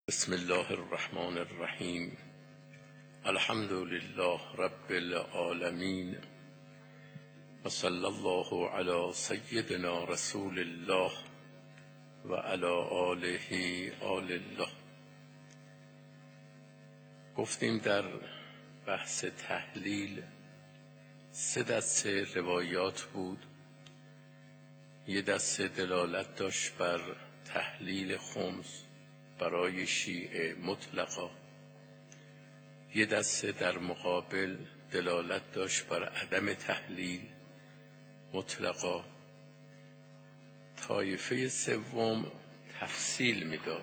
بسم الله الرحمن الرحیم. الحمد لله رب العالمین و صلی الله علی سیدنا رسول الله و علی آله آل الله. گفتیم در بحث تحلیل 3 دسته روایات بود. یه دسته دلالت داشت بر تحلیل خمس برای شیعه مطلقا، یه دسته در مقابل دلالت داشت بر عدم تحلیل مطلقا. طایفه سوم تفصیل میداد.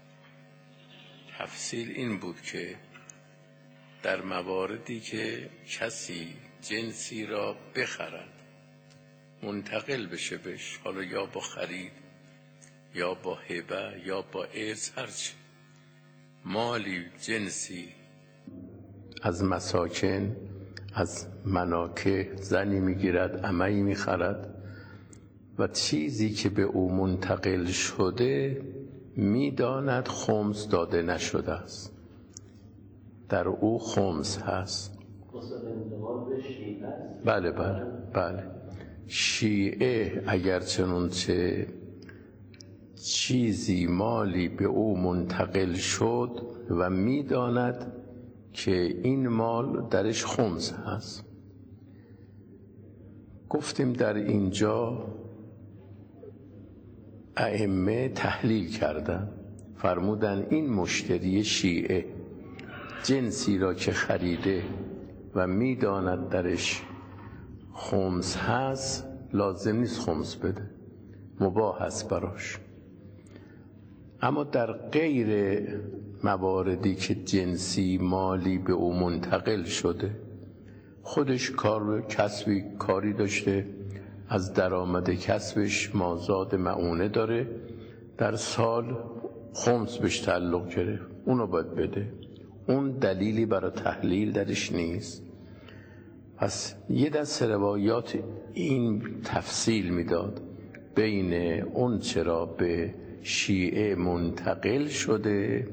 تفصیل این بود که در مواردی که کسی جنسی را بخرد، منتقل بشه بهش، حالا یا با خرید یا با هبه یا با ارث، هرچی مالی جنسی از مساکن، از مناکه زنی میگیرد، عمه‌ای میخرد و چیزی که به او منتقل شده میداند خمس داده نشده است، در او خمس هست. بله بله بله. شیعه اگر چنانچه چیزی مالی به او منتقل شد و میداند که این مال درش خمس هست. گفتیم در اینجا ائمه تحلیل کردن، فرمودن این مشتری شیعه جنسی را که خریده و میداند درش خمس هست، لازم نیست خمس بده، مباح هست براش. اما در غیر مواردی که جنسی مالی به او منتقل شده، خودش کاری داشته، از درآمد کسبش مازاد معونه داره، در سال خمس بهش تعلق گرفت، اونو باید بده، اون دلیلی برای تحلیل درش نیست. پس یه دست روایات این تفصیل میداد بین اون چرا به شیعه منتقل شده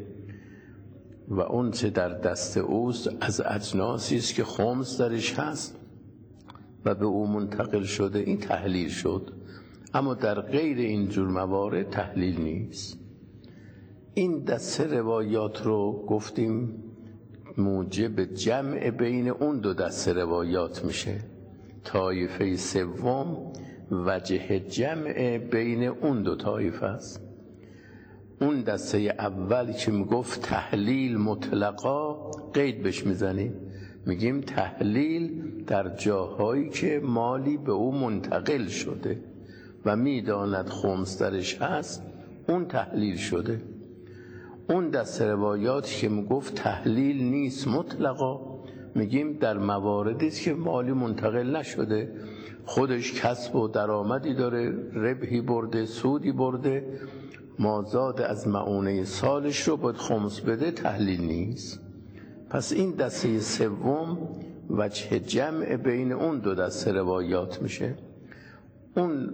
و اون چه در دست اوست از اجناسی است که خمس درش هست و به او منتقل شده، این تحلیل شد. اما در غیر اینجور موارد تحلیل نیست. این دسته روایات رو گفتیم موجب جمع بین اون 2 دسته روایات میشه. طایفه سوم وجه جمع بین اون 2 طایفه است. اون دسته اول که میگفت تحلیل مطلقا، قید بهش میزنیم، میگیم تحلیل در جاهایی که مالی به او منتقل شده و میداند خمس درش هست، اون تحلیل شده. اون دسته روایاتی که میگفت تحلیل نیست مطلقا، میگیم در مواردی است که مالی منتقل نشده، خودش کسب و درآمدی داره، ربحی برده، سودی برده، مازاد از معونه سالش رو باید خمس بده، تحلیل نیست. پس این دسته سوم وجه جمع بین اون 2 دسته روایات میشه. اون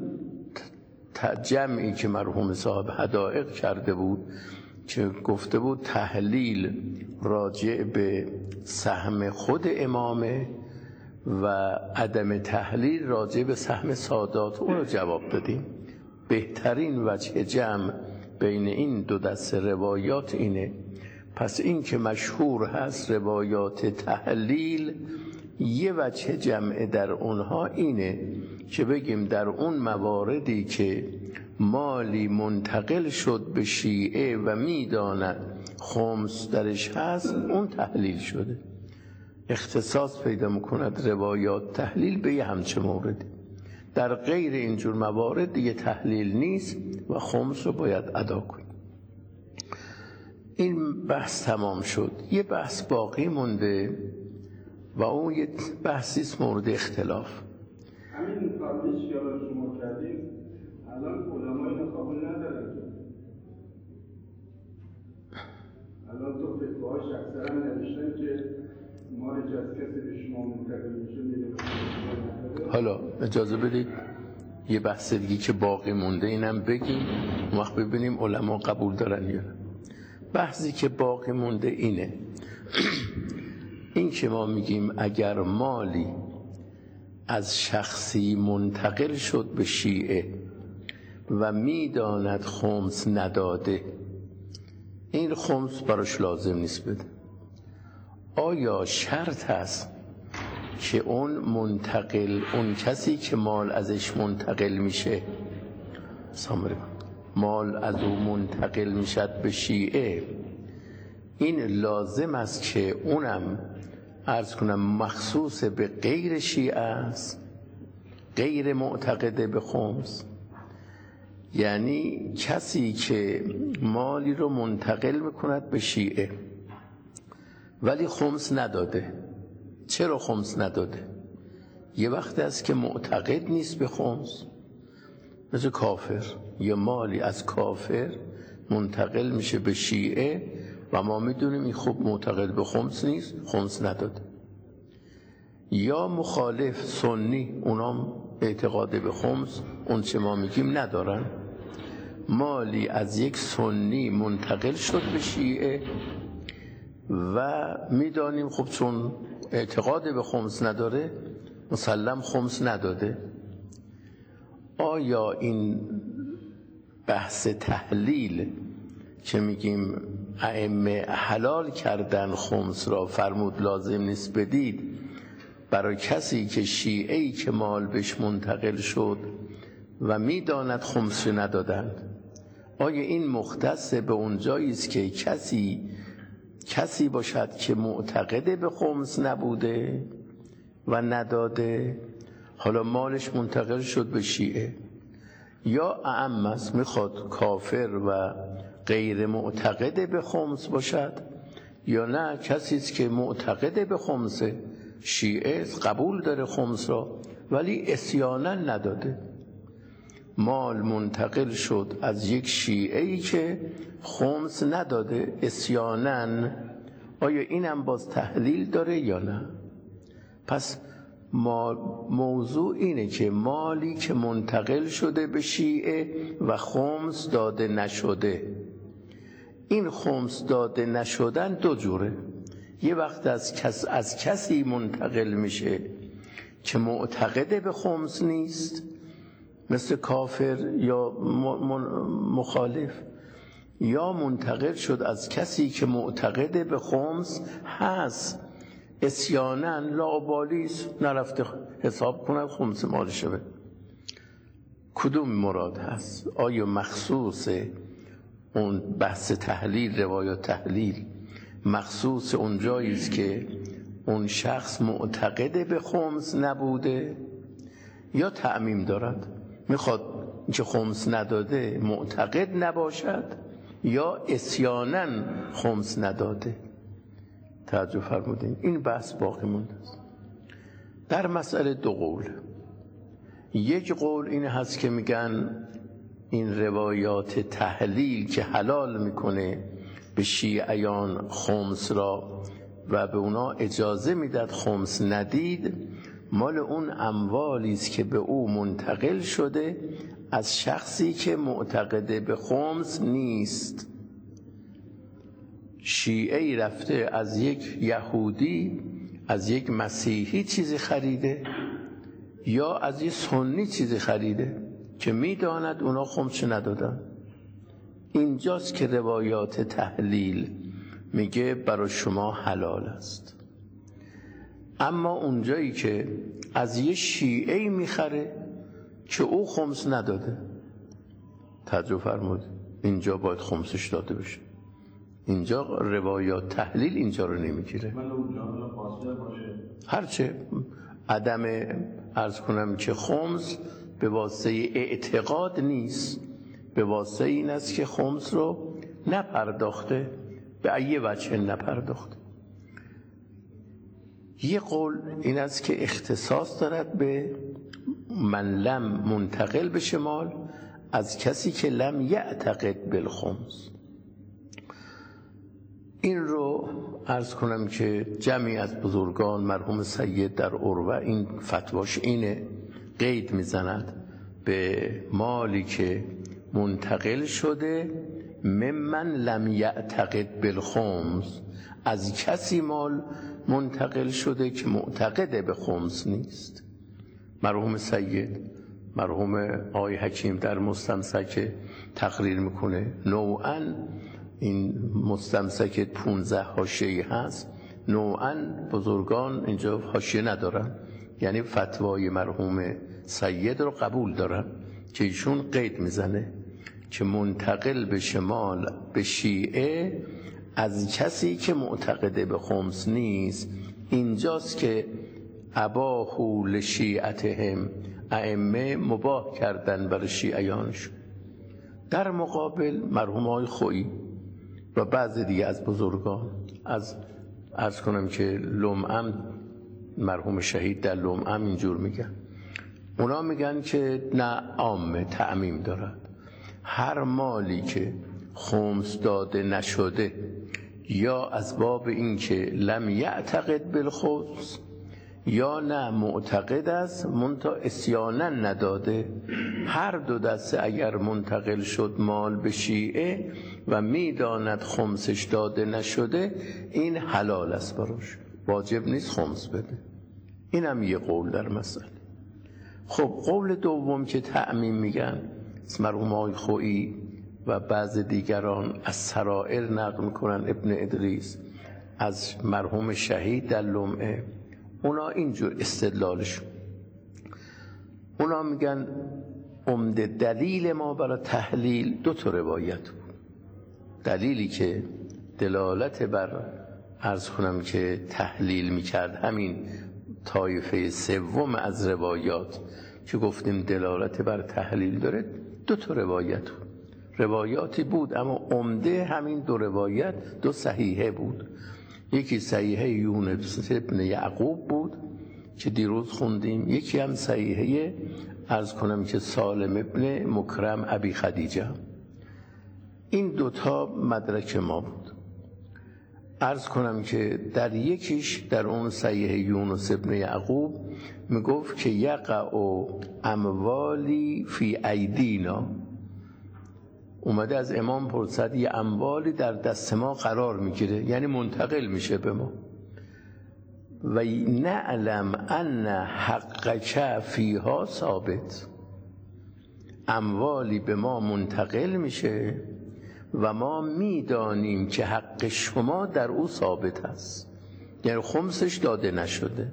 جمعی که مرحوم صاحب حدائق کرده بود که گفته بود تحلیل راجع به سهم خود امامه و عدم تحلیل راجع به سهم سادات، اون رو جواب دادیم. بهترین وجه جمع بین این 2 دسته روایات اینه. پس این که مشهور هست روایات تحلیل، یه وجه جمع در اونها اینه که بگیم در اون مواردی که مالی منتقل شد به شیعه و میداند خمس درش هست، اون تحلیل شده. اختصاص پیدا میکند روایات تحلیل به یه همچه موردی. در غیر اینجور موارد دیگه تحلیل نیست و خمس رو باید ادا کنیم. این بحث تمام شد. یه بحث باقی مونده و اون یه بحثیست مورد اختلاف. همین فرمیش که شما کردیم الان علمای اینو قبول ندارن. الان تو فتواهاش اکثرا نوشتن که مالش از کسی به شما منتقل میشه میره. حالا اجازه بدید یه بحث دیگه که باقی مونده اینم بگیم، اون وقت ببینیم علما قبول دارن یا نه. بحثی که باقی مونده اینه این که ما میگیم اگر مالی از شخصی منتقل شد به شیعه و میداند خمس نداده، این خمس براش لازم نیست بده. آیا شرط هست که اون منتقل، اون کسی که مال ازش منتقل میشه، مال از او منتقل میشد به شیعه، این لازم است که اونم عرض کنم مخصوص به غیر شیعه است، غیر معتقده به خمس؟ یعنی کسی که مالی رو منتقل میکند به شیعه ولی خمس نداده. چرا خمس نداده؟ یه وقت است که معتقد نیست به خمس، مثل کافر. یه مالی از کافر منتقل میشه به شیعه و ما میدونیم این خوب معتقد به خمس نیست، خمس نداده. یا مخالف سنی، اونام اعتقاد به خمس اون چه ما میگیم ندارن. مالی از یک سنی منتقل شد به شیعه و میدانیم خب چون اعتقاد به خمس نداره مسلم خمس نداده. آیا این بحث تحلیل که میگیم ائمه حلال کردن خمس را، فرمود لازم نیست بدید، برای کسی که شیعه‌ای که مال بهش منتقل شد و میداند خمس ندادند، آیا این مختص به اون جایی است که کسی باشد که معتقد به خمس نبوده و نداده، حالا مالش منتقل شد به شیعه، یا اعم است میخواد کافر و غیر معتقد به خمس باشد، یا نه کسی است که معتقد به خمس، شیعه قبول داره خمس را ولی عصیانا نداده. مال منتقل شد از یک شیعه‌ای که خمس نداده عصیانا، آیا اینم باز تحلیل داره یا نه؟ پس موضوع اینه که مالی که منتقل شده به شیعه و خمس داده نشده، این خمس داده نشدن دو جوره. یه وقت از کسی منتقل میشه که معتقد به خمس نیست، مثل کافر یا مخالف، یا منتقل شد از کسی که معتقد به خمس هست عصیانا، لاابالیست، نرفته حساب کنه خمس مالشه به. کدوم مراد هست؟ آیا مخصوص اون بحث تحلیل، روایات تحلیل، مخصوص اون جایی است که اون شخص معتقد به خمس نبوده، یا تعمیم دارد میخواد که خمس نداده معتقد نباشد یا عصیانا خمس نداده؟ توجه فرمودین؟ این بحث باقی مونده است. در مسئله دو قول. یک قول این هست که میگن این روایات تحلیل که حلال میکنه به شیعیان خمس را و به اونا اجازه میداد خمس ندید، مال اون اموالی است که به او منتقل شده از شخصی که معتقد به خمس نیست. شیعی رفته از یک یهودی، از یک مسیحی چیزی خریده، یا از یک سنی چیزی خریده که میداند اونا خمس ندادن. اینجاست که روایات تحلیل میگه برای شما حلال است. اما اونجایی که از یه شیعی میخره که او خمس نداده، توجه فرمود، اینجا باید خمسش داده بشه. اینجا روایات تحلیل اینجا رو نمیگیره. هرچه عدم عرض کنم که خمس به واسطه اعتقاد نیست، به واسطه این است که خمس رو نپرداخته، به ای وجه نپرداخته. یه قول این است که اختصاص دارد به من لم منتقل به شمال از کسی که لم یعتقد بالخمس. این رو عرض کنم که جمعی از بزرگان، مرحوم سید در عروه این فتواش اینه، قید میزند به مالی که منتقل شده ممن لم یعتقد بالخمس، از کسی مال منتقل شده که معتقد به خمس نیست. مرحوم سید، مرحوم آقای حکیم در مستمسک تقریر میکنه نوعاً این مستمسک 15 حاشیه‌ای هست، نوعاً بزرگان اینجا حاشیه ندارن، یعنی فتوای مرحوم سید رو قبول دارن که ایشون قید میزنه که منتقل به شمال به شیعه از کسی که معتقد به خمس نیست. اینجاست که اباحوا لشیعتهم، ائمه مباح کردن برای شیعیانشون. در مقابل مرحوم آقای خویی و بعضی دیگه از بزرگان، عرض کنم که لمعم، مرحوم شهید در لمعم اینجور میگن، اونا میگن که نه، عامه تعمیم دارد، هر مالی که خمس داده نشده یا از باب این که لم یعتقد بالخمس یا نه معتقد است منتها اسیانا نداده، هر دو دسته اگر منتقل شد مال به شیعه و میداند خمسش داده نشده، این حلال است براش، واجب نیست خمس بده. این هم یه قول در مسئله. خب قول دوم که تعمیم میگن، مرحوم آقای خویی و بعض دیگران از سرائر نقل میکنن، ابن ادریس از مرحوم شهید در لمعه، اونا اینجور استدلالشون، اونا میگن عمده دلیل ما برای تحلیل دو تا روایت بود. دلیلی که دلالت بر عرض کنم که تحلیل میکرد همین طایفه سوم از روایات که گفتیم دلالت بر تحلیل داره، دو تا روایت بود. روایاتی بود اما عمده همین دو روایت دو صحیحه بود. یکی صحیحه یونس ابن یعقوب بود که دیروز خوندیم، یکی هم صحیحه عرض کنم که سالم ابن مکرم ابی خدیجه. این دوتا مدرک ما بود. عرض کنم که در یکیش، در اون صحیحه یونس ابن یعقوب میگفت که یقع اموالی فی ایدینا، اومده از امام پرسد یه اموالی در دست ما قرار میگیره، یعنی منتقل میشه به ما، و نعلم ان حقک فیها ثابت، اموالی به ما منتقل میشه و ما میدانیم که حق شما در او ثابت است، یعنی خمسش داده نشده.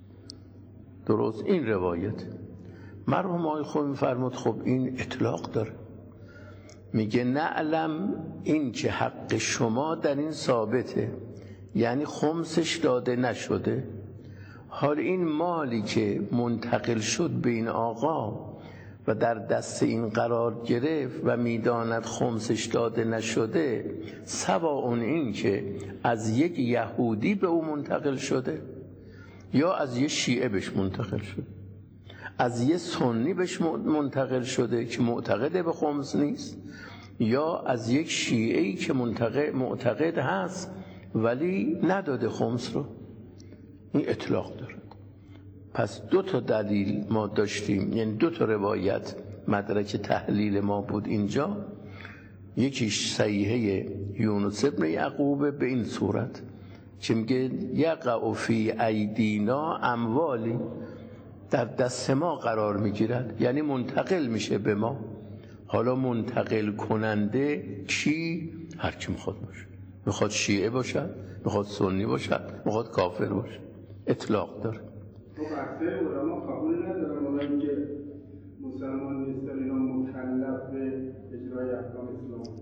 درست این روایت. مرحوم آقای خویی میفرمود خب این اطلاق داره، میگه نعلم این که حق شما در این ثابته، یعنی خمسش داده نشده. حال این مالی که منتقل شد به این آقا و در دست این قرار گرفت و میداند خمسش داده نشده، سواء این که از یک یهودی به او منتقل شده یا از یک شیعه بهش منتقل شده، از یک سنی بهش منتقل شده که معتقد به خمس نیست، یا از یک شیعه‌ای که معتقد هست ولی نداده خمس رو. این اطلاق داره. پس دو تا دلیل ما داشتیم، یعنی دو تا روایت مدرک تحلیل ما بود اینجا. یکیش صحیحه یونس ابن یعقوب به این صورت که میگه یقع فی ایدینا اموالی، در دست ما قرار میگیرد، یعنی منتقل میشه به ما. حالا منتقل کننده کی؟ هر کی میخواد باشه، میخواد شیعه باشد، میخواد سنی باشد، میخواد کافر باشد، اطلاق داره. خب اکثر علما قبول ندارن اونایی که مسلمان نیستن اینا مکلف به اجرای احکام اسلام.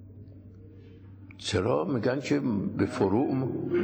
چرا؟ میگن که به فروع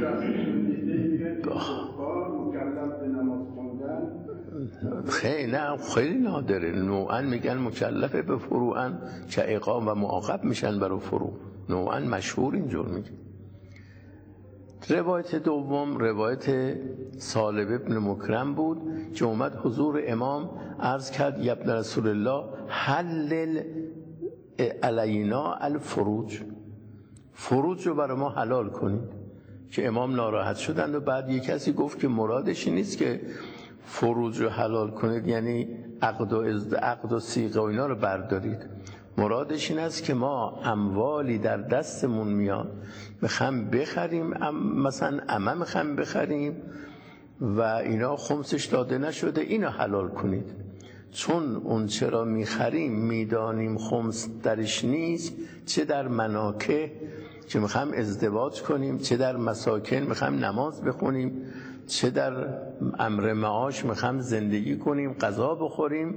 خیلی نادره. نوعا میگن مکلفه به فروعن که اقام و معاقب میشن برای فروع، نوعا مشهور اینجور میگن. روایت دوم روایت سالم ابن مکرم بود که اومد حضور امام عرض کرد یا ابن رسول الله حلل علینا الفروج، فروج رو برای ما حلال کنید. که امام ناراحت شدند و بعد یک کسی گفت که مرادش نیست که فروج رو حلال کنید یعنی عقد و صیغه و اینا رو بردارید، مرادش این است که ما اموالی در دستمون میاد میخوایم بخریم، مثلا عمه میخوایم بخریم و اینا خمسش داده نشده، اینا حلال کنید. چون اون چرا میخریم میدانیم خمس درش نیست، چه در مناکه که میخوایم ازدواج کنیم، چه در مساکن میخوایم نماز بخونیم، چه در امر معاش میخوایم زندگی کنیم، غذا بخوریم،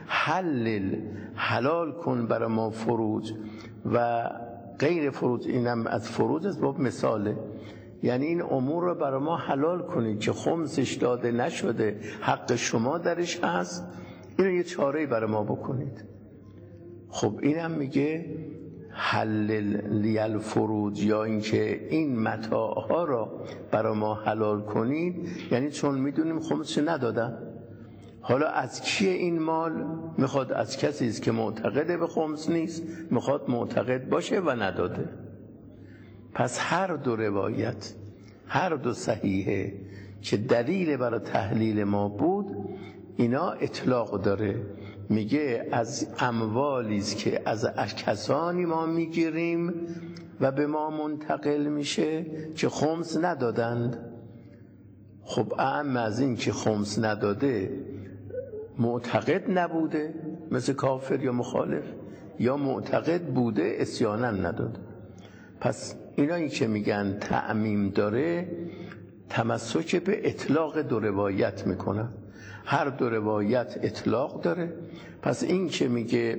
حلال کن برای ما فروج و غیر فروج. اینم از فروج از باب مثاله، یعنی این امور رو برای ما حلال کنید که خمسش داده نشده، حق شما درش هست، اینو یه چاره‌ای برای ما بکنید. خب اینم میگه حلل لی الفروج، یا اینکه این متاعها را برای ما حلال کنید، یعنی چون میدونیم خمسش ندادن. حالا از کیه این مال؟ میخواد از کسی است که معتقد به خمس نیست، میخواد معتقد باشه و نداده. پس هر دو روایت، هر دو صحیحه که دلیل برای تحلیل ما بود، اینا اطلاق داره. میگه از اموالی است که از کسانی ما میگیریم و به ما منتقل میشه که خمس ندادند. خب اعم از این که خمس نداده معتقد نبوده مثل کافر یا مخالف، یا معتقد بوده عصیانا نداده. پس اینایی که میگن تعمیم داره تمسک به اطلاق دو روایت میکنن. هر دو روایت اطلاق داره. پس این که میگه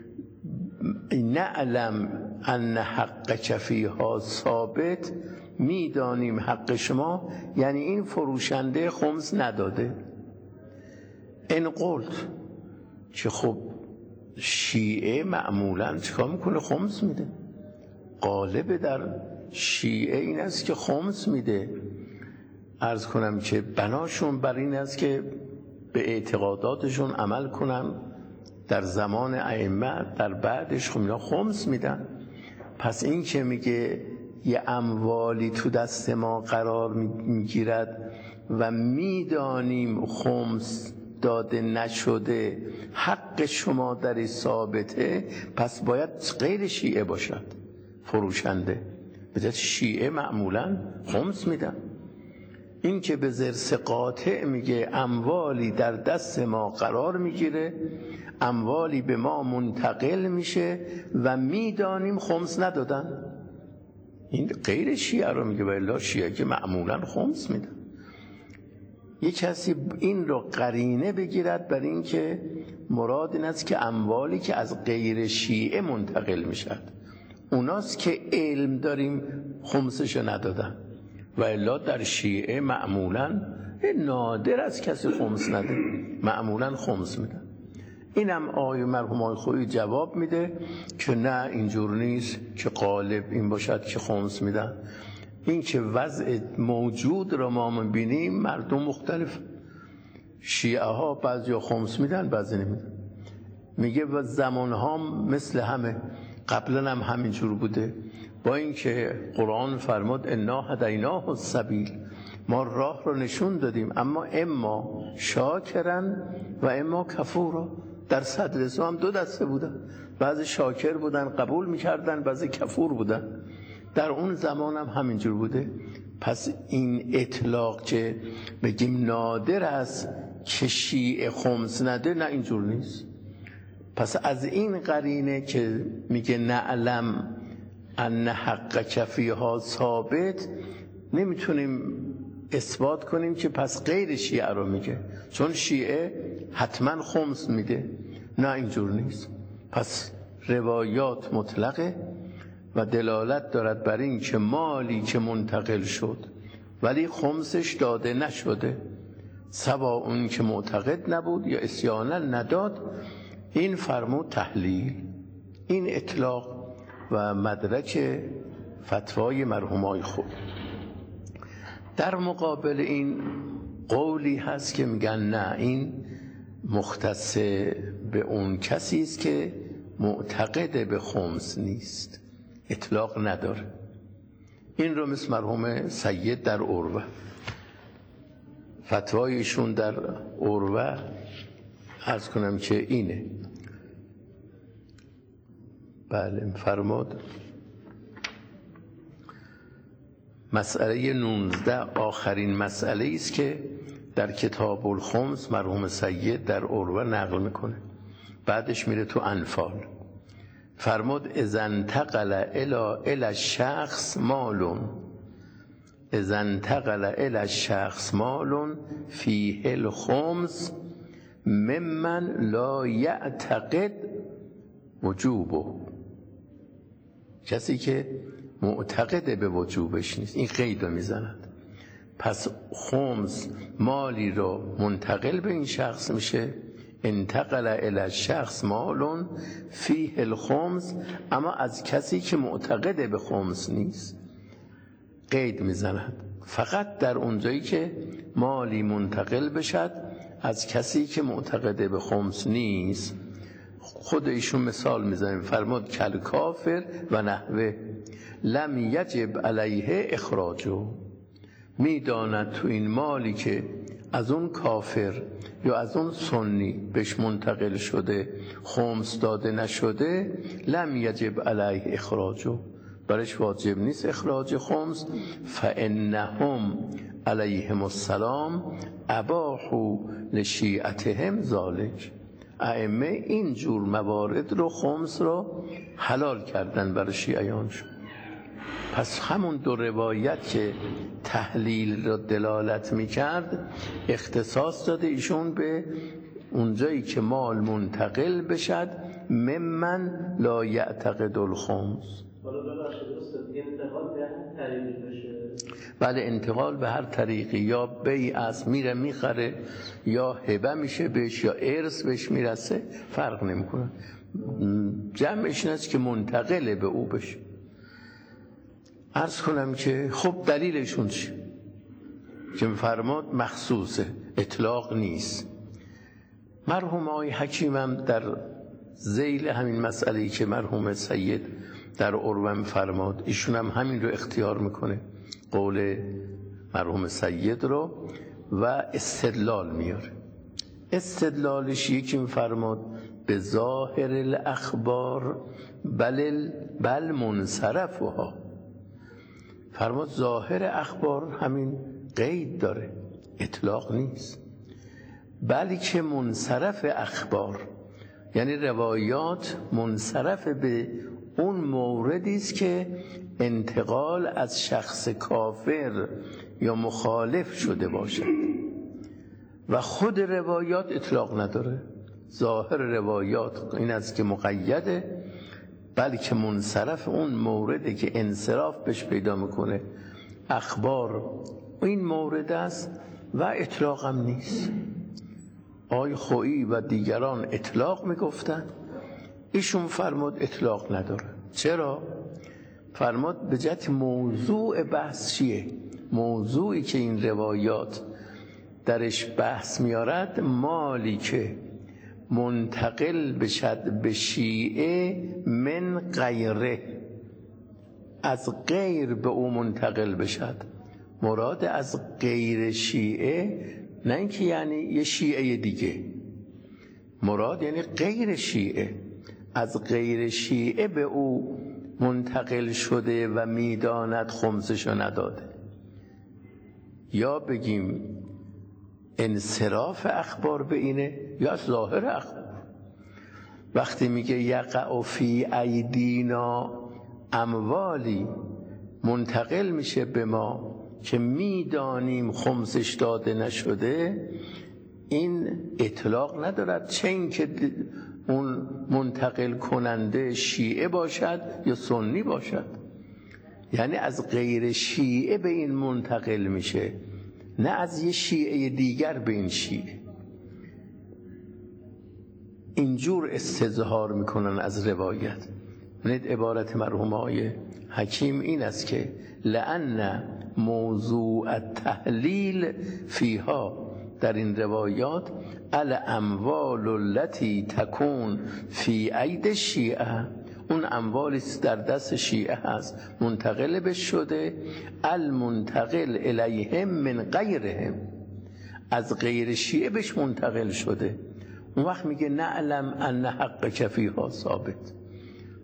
نعلم ان حق فیها ثابت، میدانیم حق شما، یعنی این فروشنده خمس نداده. این قلت که خب شیعه معمولا چیکار میکنه؟ خمس میده. غالب در شیعه این است که خمس میده. عرض کنم که بناشون بر این است که به اعتقاداتشون عمل کنن در زمان ائمه، در بعدش خب اینا خمس میدن. پس این که میگه یه اموالی تو دست ما قرار میگیرد و میدانیم خمس داده نشده، حق شما در ثابته، پس باید غیر شیعه باشد فروشنده. بجد شیعه معمولا خمس میدن. این که به ضرس قاطع میگه اموالی در دست ما قرار میگیره، اموالی به ما منتقل میشه و میدانیم خمس ندادن، این غیر شیعه رو میگه. و الا شیعه که معمولا خمس میدن. یک کسی این رو قرینه بگیرد بر این که مراد این است که اموالی که از غیر شیعه منتقل میشد اوناست که علم داریم خمسش ندادن. و الا در شیعه معمولا نادر از کسی خمس نده، معمولا خمس میدن. اینم آقای مرحوم آقای خویی جواب میده که نه اینجور نیست که غالب این باشد که خمس میدن. این که وضع موجود را ما میبینیم مردم مختلف، شیعه ها بعضی ها خمس میدن بعضی نمیدن. میگه و زمان ها مثل همه، قبلا هم همینجور بوده، با اینکه قرآن فرمود انا هدیناه السبیل، ما راه رو نشون دادیم، اما اما شاکرن و اما کفورا. در صدر هم دو دسته بودن، بعضی شاکر بودن قبول میکردن، بعضی کفور بودن. در اون زمان هم همینجور بوده. پس این اطلاق که بگیم نادر است که شیعه خمس نده، نه اینجور نیست. پس از این قرینه که میگه نعلم ان حق فیها ثابت، نمیتونیم اثبات کنیم که پس غیر شیعه رو میگه، چون شیعه حتما خمس میده. نه اینجور نیست. پس روایات مطلقه و دلالت دارد بر این که مالی که منتقل شد ولی خمسش داده نشده، سوا اون که معتقد نبود یا عصیانا نداد، این فرمود تحلیل، این اطلاق و مدرک فتوای مرحومای خود. در مقابل این قولی هست که میگن نه، این مختص به اون کسی است که معتقد به خمس نیست، اطلاق نداره. این رو مثل مرحوم سید در عروه، فتوایشون در عروه عرض کنم که اینه. بله فرمود. مسئله 19 آخرین مسئله است که در کتاب الخمس مرحوم سید در عروه نقل میکنه، بعدش میره تو انفال. فرمود اذا انتقل الی الشخص مال، اذا انتقل الی الشخص مال فیه الخمس ممن لا یعتقد وجوبه، کسی که معتقد به وجوبش نیست، این قید رو میزند. پس خمس مالی رو منتقل به این شخص میشه، انتقل الی الشخص مال فیه الخمس، اما از کسی که معتقد به خمس نیست قید میزند. فقط در اونجایی که مالی منتقل بشد از کسی که معتقد به خمس نیست. خود ایشون مثال میزنیم، فرمود کل کافر و نحوه لم یجب علیه اخراجو، میداند تو این مالی که از اون کافر یا از اون سنی بهش منتقل شده خمس داده نشده، لم یجب علیه اخراجو، برش واجب نیست اخراج خمس. فانهم علیهم السلام اباحوا لشیعتهم ذلک، ائمه این جور موارد رو خمس رو حلال کردن برای شیعیانشون. پس همون دو روایت که تحلیل رو دلالت میکرد اختصاص داده ایشون به اونجایی که مال منتقل بشد ممن لا یعتقد الخمس. انتقال به هر طریقی بشه. بله انتقال به هر طریقی، یا بیع است میره میخره، یا هبه میشه بهش، یا ارث بهش میرسه، فرق نمیکنه. جمعش این است که منتقل به او بشه. عرض کنم که خب دلیلشون چی؟ که فرماد مخصوصه، اطلاق نیست. مرحوم آقای حکیمم در ذیل همین مسئله‌ای که مرحوم سید در عروه فرماد، ایشون هم همین رو اختیار میکنه، قول مرحوم سید رو، و استدلال میاره. استدلالش یکی فرماد به ظاهر الاخبار بل منصرفها، فرماد ظاهر اخبار همین قید داره، اطلاق نیست، بلکه منصرف اخبار یعنی روایات منصرف به اون موردی است که انتقال از شخص کافر یا مخالف شده باشد و خود روایات اطلاق نداره. ظاهر روایات این است که مقیده، بلکه منصرف اون موردی که انصراف بهش پیدا میکنه اخبار این مورد است و اطلاق هم نیست. آقای خویی و دیگران اطلاق میگفتن، ایشون فرمود اطلاق نداره. چرا؟ فرمود به جهت موضوع بحث چیه؟ موضوعی که این روایات درش بحث میارد مالی که منتقل بشد به شیعه من غیره، از غیر به او منتقل بشد. مراد از غیر شیعه نه اینکه یعنی یه شیعه دیگه، مراد یعنی غیر شیعه، از غیر شیعه به او منتقل شده و میداند خمسشو نداده. یا بگیم انصراف اخبار به اینه یا ظاهر اخبار. وقتی میگه یقع فی ایدینا اموالی، منتقل میشه به ما که میدانیم خمسش داده نشده، این اطلاق ندارد، چه این که اون منتقل کننده شیعه باشد یا سنی باشد، یعنی از غیر شیعه به این منتقل میشه، نه از یه شیعه دیگر به این شیعه. اینجور استظهار میکنن از روایت. ببینید عبارت مرحوم آقای حکیم این است که لأن موضوع التحلیل فیها، در این روایات، الاموال التي تكون فی اید شیعه، اون اموالی در دست شیعه هست منتقل به شده، المنتقل الیهم من غیرهم، از غیر شیعه بهش منتقل شده. اون وقت میگه نعلم ان حق کفیها ثابت،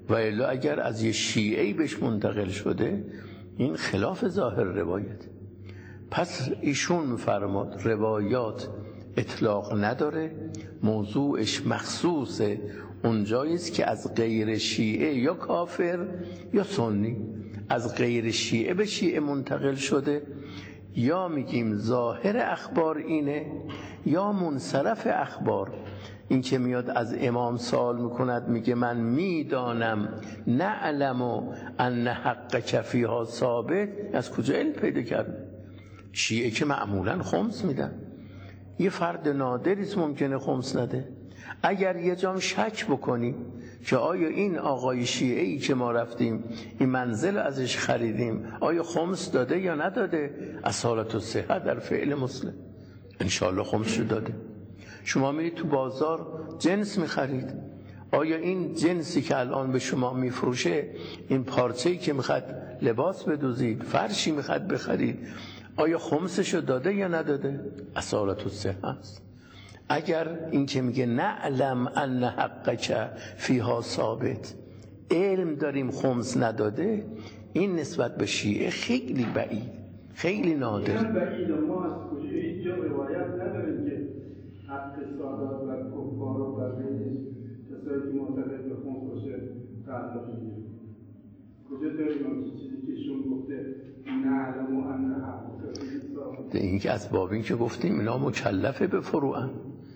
و الا اگر از یه شیعه‌ای بهش منتقل شده این خلاف ظاهر روایت. پس ایشون می‌فرماد روایات اطلاق نداره، موضوعش مخصوص اونجاییست که از غیر شیعه یا کافر یا سنی، از غیر شیعه به شیعه منتقل شده، یا میگیم ظاهر اخبار اینه یا منصرف اخبار. این که میاد از امام سوال میکند میگه من میدانم نعلم ان حقک فیها ثابت، از کجا علم پیدا کرده؟ شیعه که معمولا خمس میدن، یه فرد نادریست ممکنه خمس نده. اگر یه جام شک بکنی که آیا این آقای شیعه‌ای که ما رفتیم این منزل ازش خریدیم آیا خمس داده یا نداده، اصالت الصحه در فعل مسلم انشاءالله خمسشو داده. شما میرید تو بازار جنس میخرید، آیا این جنسی که الان به شما میفروشه، این پارچه‌ای که میخواد لباس بدوزید، فرشی میخواد بخرید، آیا خمسشو داده یا نداده؟ اصالت الصحه است. اگر این که میگه نعلم ان حقک فیها ثابت، علم داریم خمس نداده، این نسبت به شیعه خیلی بعید، خیلی نادر. بعید. ما از کجا هیچ جا روایت نداریم که حق سادات و کفار و بقیه کسایی که معتقد به خمس باشه تعلق میگیره. کجا داریم همچین چیزی که ایشون گفته نعلم ان حقک فیها ثابت؟ این که از بابین که گفتیم اینا مکلفه به فروعن.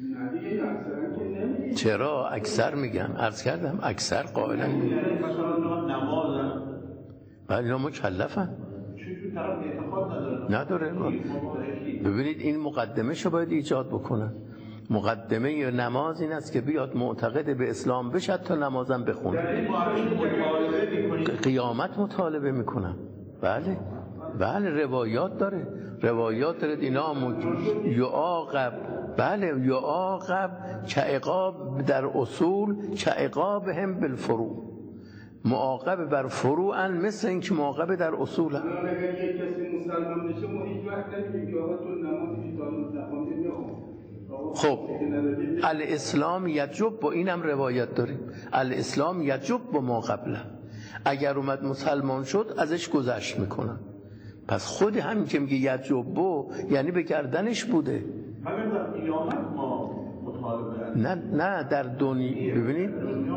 چرا اکثر میگن؟ عرض کردم اکثر قائلا ولی اینا مکلفن. نداره. ببینید این مقدمه شو باید ایجاد بکنن. مقدمه یا نماز این است که بیاد معتقد به اسلام بشه تا نمازم بخونه. قیامت مطالبه میکنم. بله روایات داره، روایات داره اینا یعاقب، بله یعاقب کعقاب در اصول کعقاب هم بالفروع، معاقب بر فروعن مثل این که معاقب در اصول هم. اگر یک کسی مسلمان بشه ما هیچ وقت نمیگیم که آقا تو نمازی که نخوندی نخون. خب الاسلام یجب، با اینم روایت داریم، الاسلام یجب با ما قبله، اگر اومد مسلمان شد ازش گذشت میکنن. پس خود همین که میگه یجب یعنی به گردنش بوده. همین در قیامت ما مطالبه نه در دنیا. ببینید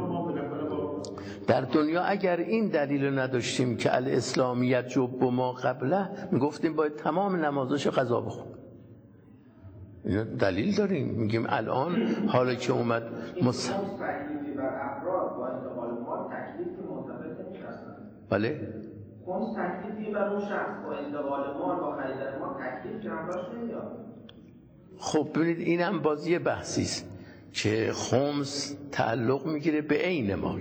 در دنیا اگر این دلیل نداشتیم که الاسلام یجب ما قبله، میگفتیم باید تمام نمازش قضا بخون. اینا دلیل داریم، میگیم الان حالا که اومد تکلیفی بر افراد با انتقال مال تکلیف معتبر نمی‌شستن. بله خمس تکلیفی بر اون شخص با انتقال مال با خریدن مال تکلیف که همراهش نمیاد. خب ببینید اینم بازی بحثی است که خمس تعلق میگیره به عین مال،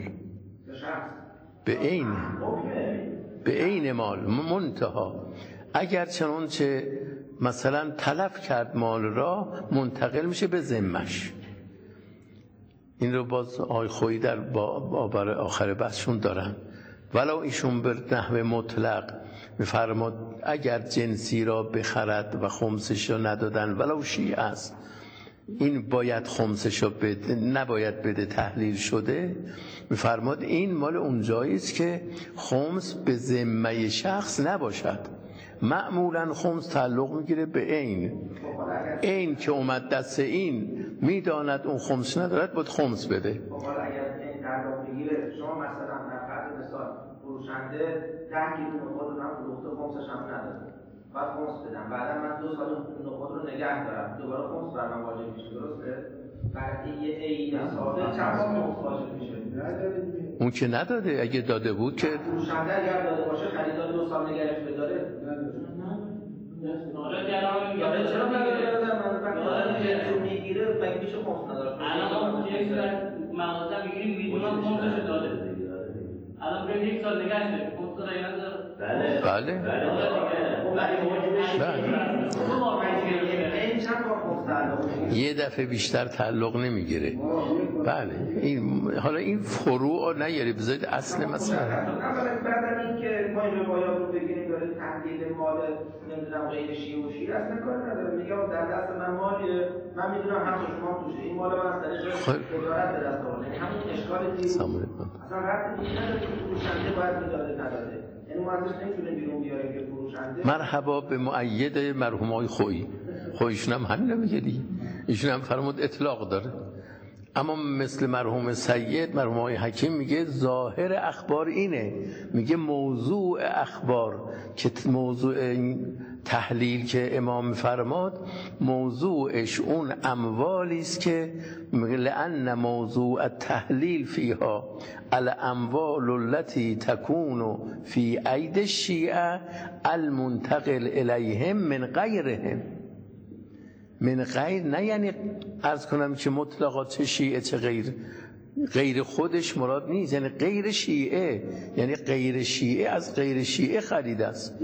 به عین مال منتها اگر چنانچه مثلا تلف کرد مال را منتقل میشه به ذمش. این رو باز آقای خویی در بابر آخر بحثشون دارن، ولو ایشون به نحو مطلق میفرماد اگر جنسی را بخرد و خمسش را ندادن ولو شیعه است این باید خمسش را بده، نباید بده، تحلیل شده. میفرماد این مال اونجایی است که خمس به ذمه شخص نباشد. معمولا خمس تعلق میگیره به عین که اومد دست این میداند اون خمس ندارد باید خمس بده. اگر این تعلق میگیره شما مثلا در فرض مثال فروشنده 10 کیلو نخود من فروخته خمسش هم نداره، بعد خمس بدم، بعدا من 2 سال نخود رو نگه دارم دوباره خمس بر من واجب میشه، درسته؟ برای یه عین حسابه چند بار خمس واجب میشه؟ اون که نداده، اگه داده بود که فروشنده اگر داده باشه خریدار 2 سال نگهش بداره یاره چرا نداره؟ من میگیره مگه میشه خمس نداره؟ الان یک مغازه میگیریم میدونم خمسش داده، الان بریم 1 سال نگهش داریم خمس داره یا نداره؟ بله یه دفعه بیشتر تعلق نمیگیره. بله این حالا این فروع نیاری بذارید اصل مثلا بعد این که ما این روایات رو بگیریم داره به تحلیل مال نمیدونم غیر شیعه و شیعه اصلا کار نداره. میگم در دست من مالیه، من میدونم حق شما توشه، این مال من از طریق تجارت به دست آورده، یعنی همون اشکال دیگه اصلا ربطی نداره که فروشنده باید میداده نداده. یعنی ما ازش نمیتونیم بیرون بیاریم که فروشنده. مرحبا به مؤید مرحومای خویشون هم همین رو میگه دیگه، ایشون هم فرمود اطلاق داره. اما مثل مرحوم سید، مرحوم آقای حکیم میگه ظاهر اخبار اینه، میگه موضوع اخبار که موضوع تحلیل که امام فرماد موضوعش اون اموالی است که میگه لأن موضوع التحلیل فیها الاموال التي تكون فی اید الشیعه المنتقل الیهم من غیرهم. من غیر نه یعنی عرض کنم که مطلقات چه شیعه چه غیر خودش مراد نیست، یعنی غیر شیعه، یعنی غیر شیعه از غیر شیعه خریده است.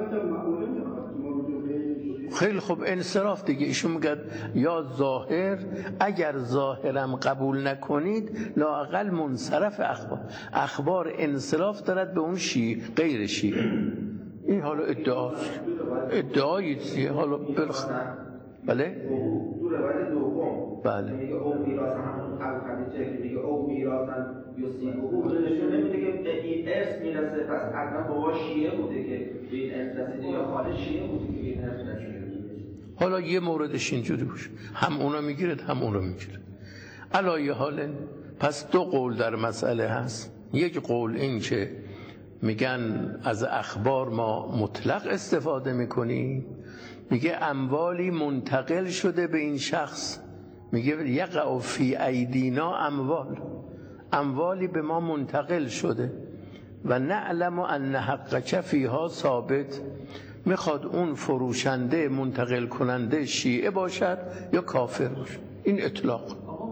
خیلی خوب انصراف دیگه، ایشون میگه یا ظاهر، اگر ظاهرم قبول نکنید لااقل منصرف اخبار انصراف دارد به اون شیعه غیر شیعه. این حالا ادعاییه حالا بله؟ تو روایت دوم بله میگه او میراث همون خلیجه که میگه او میراثن یوسیبو، نشون نمیده که این ارث میرسه، پس حتما بابا شیعه بوده که به این ارث رسیده یا خالد شیعه بوده که به این ارث رسیده. حالا یه موردش اینجوری باشه، هم اونا میگیرد هم اونا میگیرد. علایه حال پس دو قول در مسئله هست. یک قول این که میگن از اخبار ما مطلق استفاده میکنیم، میگه اموالی منتقل شده به این شخص، میگه یقع فی ایدینا اموالی به ما منتقل شده و نعلم ان حقک فیها ثابت. میخواد اون فروشنده منتقل کننده شیعه باشد یا کافر باشد. این اطلاق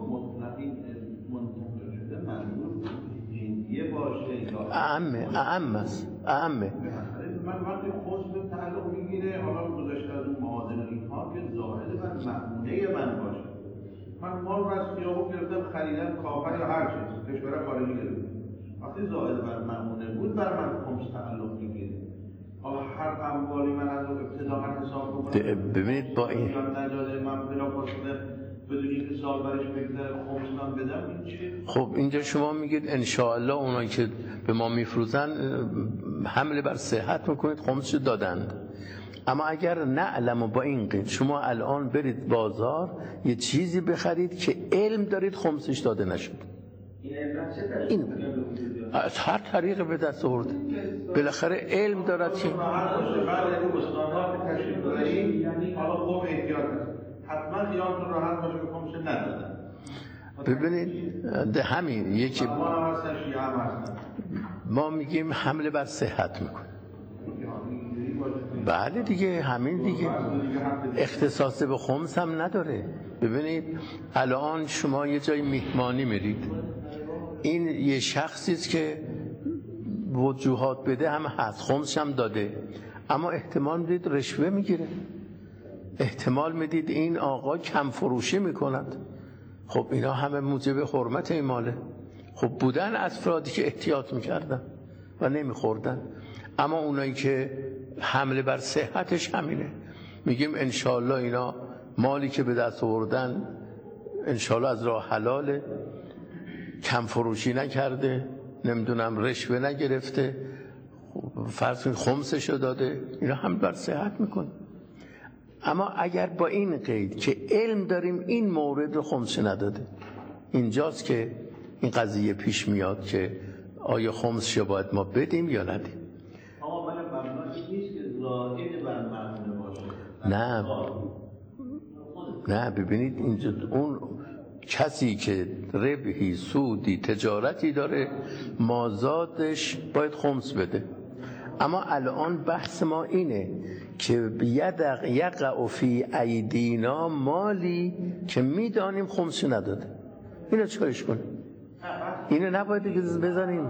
اعم است. من وقتی خود به تعلق میگیره، حالا گذاشته از اون معادن اینها که ظاهر من مأمونه من باشه. من مال رو از خیابون گرفتم خریدم، کافر یا هر چیز کشور خارجی گرفتم، وقتی ظاهر بر مأمونه بود بر من خمس تعلق میگیره. حالا هر اموالی من از ابتدا حساب کنم ببینید با این نجاده من بلا فاصله بدون اینکه سال برش بگذره خمس من بدم، این چیه؟ خب اینجا شما میگید انشاءالله اونایی که به ما میفروزن حمله بر صحت میکنید خمسش دادند. اما اگر نعلم با این قید شما الان برید بازار یه چیزی بخرید که علم دارید خمسش داده نشد، این از هر طریق به دست آورده، بالاخره علم دارد که حتما خیالتون راحت باشه به خمسش ندادن. ببینید همین یکی ما میگیم حمله بر صحت میکنه. بله دیگه همین دیگه، اختصاص به خمس هم نداره. ببینید الان شما یه جای میهمانی میرید، این یه شخصی است که وجوهات بده هم هست، خمسش هم داده، اما احتمال میدید رشوه میگیره، احتمال میدید این آقا کم فروشی میکند. خب اینا همه موجب حرمت این ماله. خب بودن افرادی که احتیاط میکردن و نمیخوردن، اما اونایی که حمله بر صحتش همینه، میگیم انشالله اینا مالی که به دست آوردن انشالله از راه حلاله، کم فروشی نکرده، نمیدونم رشوه نگرفته، فرض کنید خمسشو داده، اینا هم بر صحت میکنه. اما اگر با این قید که علم داریم این مورد رو خمسش نداده، اینجاست که این قضیه پیش میاد که آیا خمسش باید ما بدیم یا ندیم. آقا من مبنایی نیست که ظاهر بر مأمونه باشه. نه ببینید اینجا اون کسی که ربحی سودی تجارتی داره مازادش باید خمس بده. اما الان بحث ما اینه که یقع فی ایدینا مالی که میدانیم خمسش نداده، اینو چیکارش کنیم؟ اینو نباید بزنیم.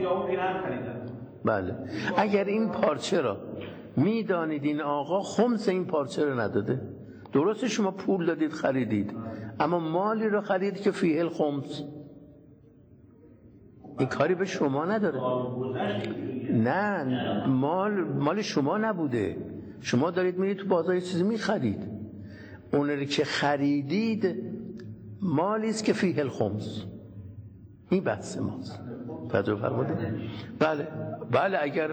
بله اگر این پارچه را میدانید این آقا خمس این پارچه را نداده، درسته شما پول دادید خریدید، اما مالی رو خرید که فیه الخمس، این کاری به شما نداره. نه مال شما نبوده، شما دارید میرید تو بازار چیزی میخرید، اون که خریدید مالی است که فیه الخمس. این بحث ماست. توجه فرمودید؟ بله اگر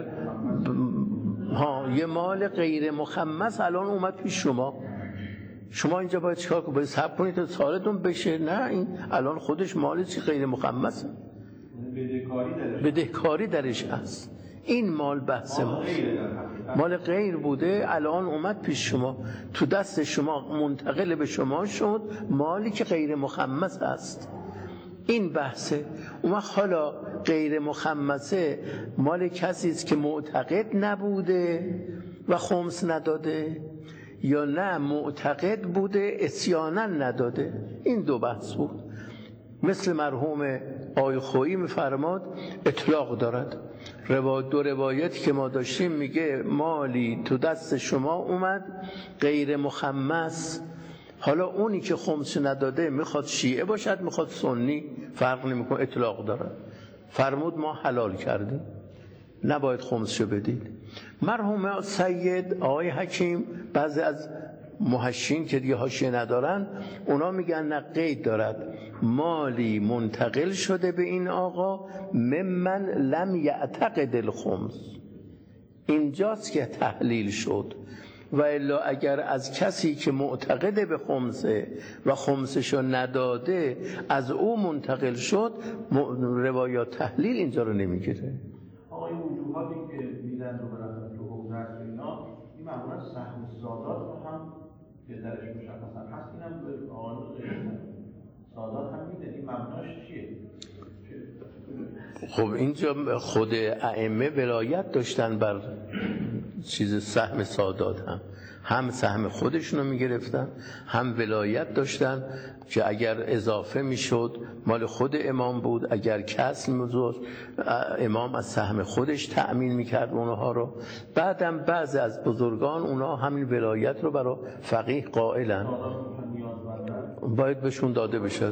یه مال غیر مخمس الان اومد پیش شما اینجا باید چیکار کنید؟ باید صبر کنید تا سالتون بشه؟ نه، این الان خودش مالی که غیر مخمسه، بدهکاری درش هست. این مال بحث ماست. مال غیر بوده، الان اومد پیش شما، تو دست شما منتقل به شما شد، مالی که غیر مخمس هست. این بحثه. اون حالا غیر مخمسه مال کسی است که معتقد نبوده و خمس نداده، یا نه معتقد بوده عصیانا نداده. این دو بحث بود. مثل مرحوم آقای خویی می‌فرماد اطلاق دارد. دو روایتی که ما داشتیم میگه مالی تو دست شما اومد غیر مخمس، حالا اونی که خمس نداده میخواد شیعه باشد میخواد سنی، فرق نمیکنه، اطلاق داره. فرمود ما حلال کردیم، نباید خمسشو بدید. مرحوم سید آقای حکیم، بعضی از محشین که دیگه حاشیه ندارن اونا میگن نه، قید دارد، مالی منتقل شده به این آقا ممن لم یعتقد الخمس. اینجاست که تحلیل شد. و الا اگر از کسی که معتقد به خمسه و خمسشو نداده از او منتقل شد، روایات تحلیل اینجا رو نمیگیره. آقا این وجوهاتی که میدن رو برن تو حکم درس اینا، این معمولا سهم سادات رو هم که درش مشخصا هست، این هم به آقانون سادات هم میده. این مبناش چیه؟ خب اینجا خود ائمه ولایت داشتن بر چیز سهم سادات، هم سهم خودشونو میگرفتن، هم ولایت داشتن که اگر اضافه میشد مال خود امام بود، اگر کسر میشد امام از سهم خودش تأمین میکرد اونها رو. بعدم بعضی از بزرگان اونها همین ولایت رو برای فقیه قائلن، باید بهشون داده بشه.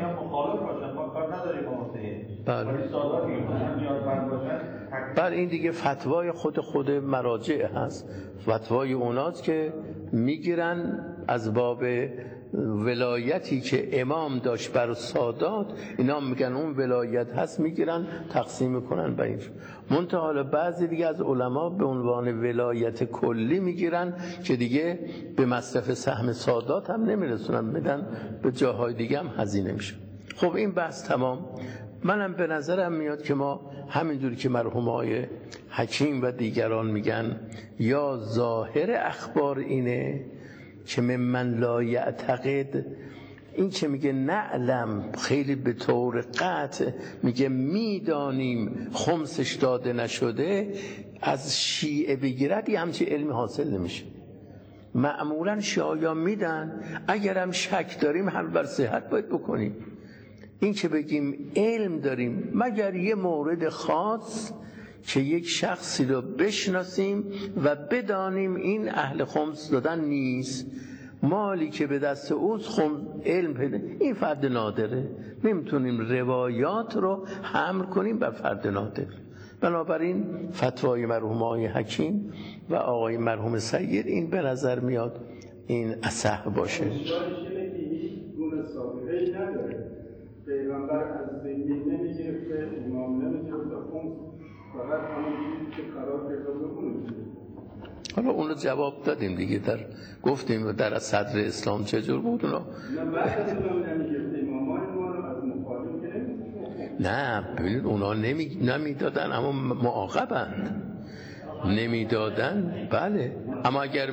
بله این دیگه فتوای خود مراجع هست، فتوای اوناست که میگیرن از باب ولایتی که امام داشت بر سادات، اینا میگن اون ولایت هست، میگیرن تقسیم میکنن به این. منتها حالا بعضی دیگه از علما به عنوان ولایت کلی میگیرن که دیگه به مصرف سهم سادات هم نمیرسونن، بدن به جاهای دیگه هم هزینه میشه. خب این بحث تمام. منم به نظرم میاد که ما همینجوری که مرحوم آقای حکیم و دیگران میگن، یا ظاهر اخبار اینه که من لا یعتقد، این که میگه نعلم خیلی به طور قطع میگه میدانیم خمسش داده نشده، از شیعه بگیرد یه همچی علمی حاصل نمیشه. معمولا شیعه میدن، اگرم شک داریم هم بر صحت باید بکنیم. این که بگیم علم داریم مگر یه مورد خاص که یک شخصی رو بشناسیم و بدانیم این اهل خمس دادن نیست، مالی که به دست اوست علم پیدا، این فرد نادره، نمیتونیم روایات رو حمل کنیم بر فرد نادر. بنابراین فتوای مرحوم آقای حکیم و آقای مرحوم سید این به نظر میاد این اصح باشه. پیغمبر از زندگی نمیگرفته، امام نمیگرفته، فقط همون چیزی که قرار پیغمبر کنید. حالا اون رو جواب دادیم دیگه، گفتیم در صدر اسلام چجور بود اونا. نه بعد از امام نمیگرفته، امامان ما رو از مخالف که نمیگرفته. نه ببینید اونا نمیدادن اما معاقبند، نمیدادن بله، اما اگر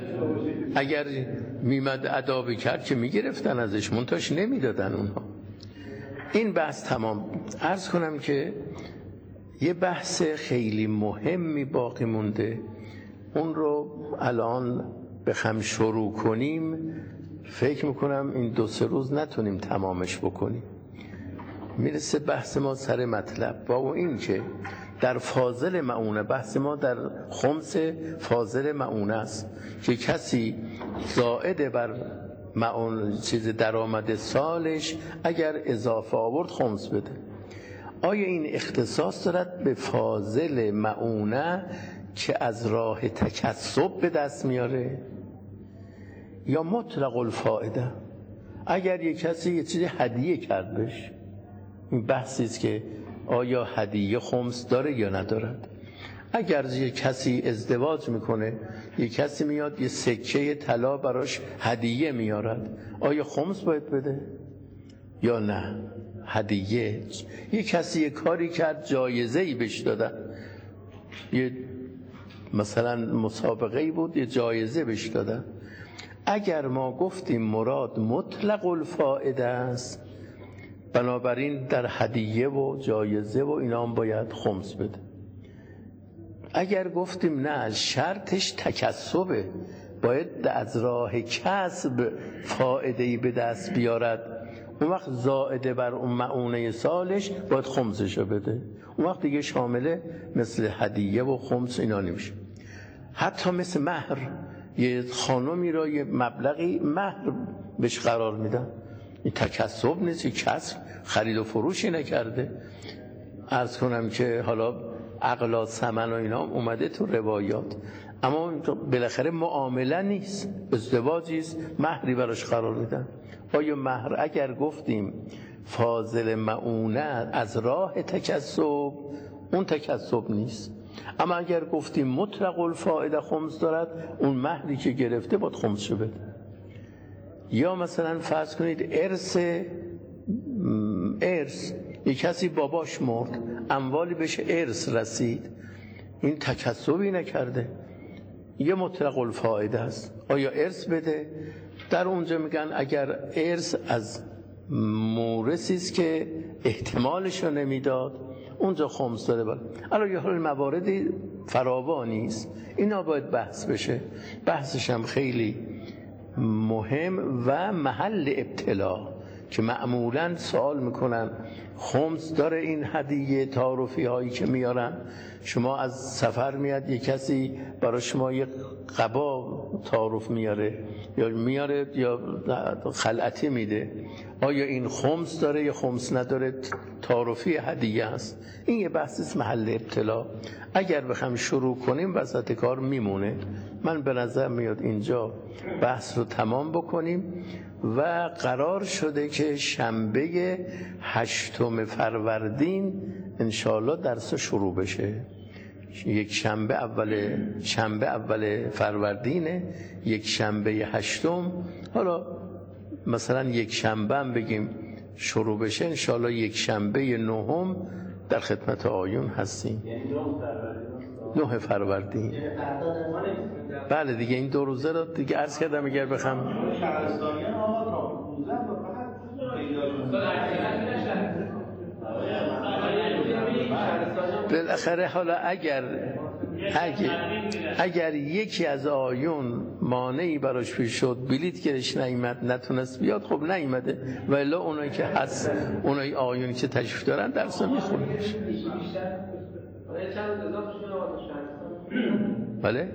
میمد ادا کرد که میگرفتن ازش، منتاش نمیدادن اونها. این بحث تمام. عرض کنم که یه بحث خیلی مهمی باقی مونده، اون رو الان بخوام شروع کنیم فکر میکنم این 2-3 روز نتونیم تمامش بکنیم. میرسه بحث ما سر مطلب با این که در فاضل معونه، بحث ما در خمس فاضل معونه است که کسی زائد بر معون چیز درآمد سالش اگر اضافه آورد خمس بده. آیا این اختصاص دارد به فاضل مؤونه که از راه تکسب به دست میاره یا مطلق الفائده؟ اگر یک کسی یه چیزی هدیه کرد بهش، این بحثی است که آیا هدیه خمس داره یا ندارد. اگر یک کسی ازدواج میکنه، یک کسی میاد یه سکه طلا براش هدیه میارد، آیا خمس باید بده یا نه؟ هدیه. یک کسی یه کاری کرد جایزه‌ای بهش دادن، یه مثلا مسابقه‌ای بود یه جایزه بهش دادن، اگر ما گفتیم مراد مطلق الفائده است، بنابراین در هدیه و جایزه و اینا هم باید خمس بده. اگر گفتیم نه شرطش تکسبه، باید از راه کسب فائده‌ای به دست بیارد، اون وقت زائده بر اون مؤونه سالش باید خمسشو بده، اون وقت دیگه شامله مثل هدیه و خمس اینا نمیشه. حتی مثل مهر، یه خانمی را یه مبلغی مهر بهش قرار میدن، این تکسب نیست، این کسب خرید و فروشی نکرده. عرض کنم که حالا عقلا ثمن و اینا اومده تو روایات، اما بالاخره معامله نیست، ازدواجی است، مهری براش قرار میدن. آیا مهر اگر گفتیم فاضل مؤونه از راه تکسب، اون تکسب نیست، اما اگر گفتیم مطلق الفائده خمس دارد، اون مهری که گرفته باید خمس شو بده. یا مثلا فرض کنید ارث، یک کسی باباش مرد، اموالی بهش ارث رسید، این تکسبی نکرده، یه مطلق الفائده است، آیا ارث بده؟ در اونجا میگن اگر ارث از مورثی است که احتمالش رو نمیداد، اونجا خمس داده باید. الان یه حال مواردی فراوانی است، اینا باید بحث بشه، بحثش هم خیلی مهم و محل ابتلا که معمولاً سوال میکنن خمس داره این هدیه تعارفی هایی که میارن؟ شما از سفر میاد یک کسی برای شما یک قبا تعارف میاره یا خلعتی میده، آیا این خمس داره یا خمس نداره؟ تعارفی هدیه است. این یه بحث محل ابتلا، اگر بخوام شروع کنیم وسط کار میمونه. من به نظر میاد اینجا بحث رو تمام بکنیم و قرار شده که شنبه 8 فروردین انشاءالله درس شروع بشه. یک شنبه اول فروردینه، یک شنبه 8، حالا مثلا یک شنبه هم بگیم شروع بشه، انشاءالله یک شنبه 9 در خدمت آیون هستیم. 9 فروردین. بله دیگه این 2 روزه رو دیگه عرض کردم اگر بخوام شهرستانیان آقا تا 15 بالاخره حالا اگر یکی از آیون مانعی براش پیش شد، بلیت گرش نیامد، نتونست بیاد، خب نیامده، ولی اونایی که هست، اونایی آیونی که تشریف دارن درس میخونن. بله؟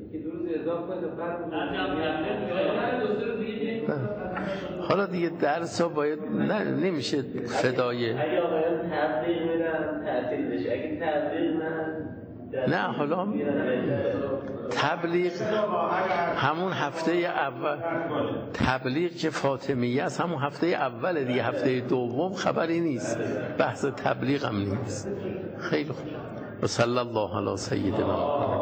حالا دیگه درس ها باید نمیشه فدایه. اگه آقایان تبلیغ میرن تعطیل بشه، اگه تبلیغ نه حالا تبلیغ همون هفته اول، تبلیغ که فاطمیه است همون هفته اول دیگه، هفته دوم خبری نیست، بحث تبلیغ هم نیست. خیلی خوب. و صلی الله علی سیدنا